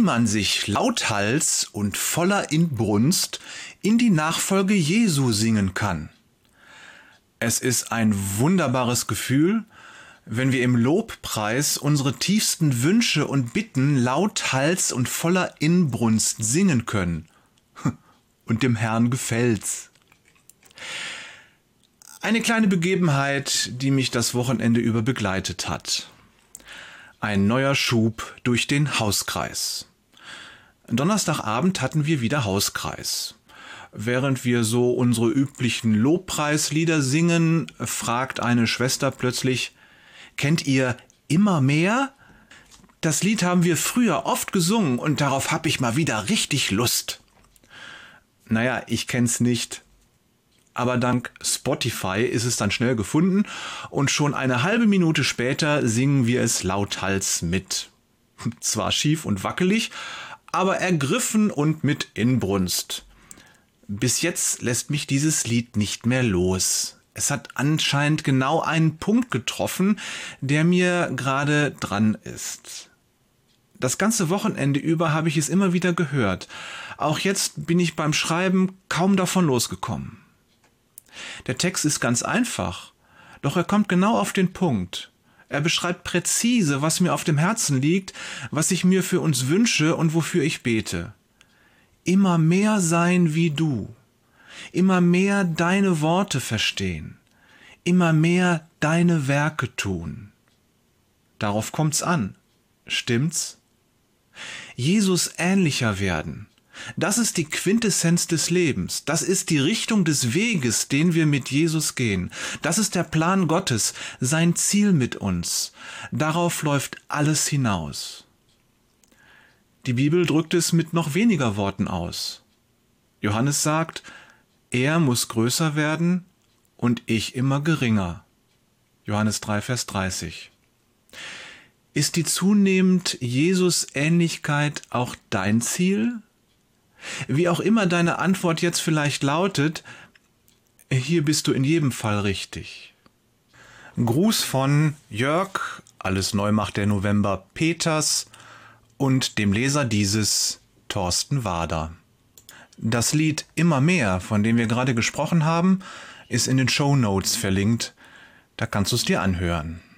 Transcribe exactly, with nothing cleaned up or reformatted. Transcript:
wie man sich lauthals und voller Inbrunst in die Nachfolge Jesu singen kann. Es ist ein wunderbares Gefühl, wenn wir im Lobpreis unsere tiefsten Wünsche und Bitten lauthals und voller Inbrunst singen können. Und dem Herrn gefällt's. Eine kleine Begebenheit, die mich das Wochenende über begleitet hat. Ein neuer Schub durch den Hauskreis. Donnerstagabend hatten wir wieder Hauskreis. Während wir so unsere üblichen Lobpreislieder singen, fragt eine Schwester plötzlich: Kennt ihr Immer mehr? Das Lied haben wir früher oft gesungen und darauf hab ich mal wieder richtig Lust. Naja, ich kenn's nicht. Aber dank Spotify ist es dann schnell gefunden und schon eine halbe Minute später singen wir es lauthals mit. Zwar schief und wackelig, aber ergriffen und mit Inbrunst. Bis jetzt lässt mich dieses Lied nicht mehr los. Es hat anscheinend genau einen Punkt getroffen, der mir gerade dran ist. Das ganze Wochenende über habe ich es immer wieder gehört. Auch jetzt bin ich beim Schreiben kaum davon losgekommen. Der Text ist ganz einfach, doch er kommt genau auf den Punkt. Er beschreibt präzise, was mir auf dem Herzen liegt, was ich mir für uns wünsche und wofür ich bete. Immer mehr sein wie du. Immer mehr deine Worte verstehen, immer mehr deine Werke tun. Darauf kommt's an, stimmt's? Jesus ähnlicher werden, das ist die Quintessenz des Lebens, das ist die Richtung des Weges, den wir mit Jesus gehen. Das ist der Plan Gottes, sein Ziel mit uns. Darauf läuft alles hinaus. Die Bibel drückt es mit noch weniger Worten aus. Johannes sagt: Er muss größer werden und ich immer geringer. Johannes drei, Vers dreißig. Ist die zunehmend Jesus-Ähnlichkeit auch dein Ziel? Wie auch immer deine Antwort jetzt vielleicht lautet, hier bist du in jedem Fall richtig. Gruß von Jörg, alles neu macht der November, Peters und dem Leser dieses, Thorsten Wader. Das Lied Immer mehr, von dem wir gerade gesprochen haben, ist in den Shownotes verlinkt. Da kannst du es dir anhören.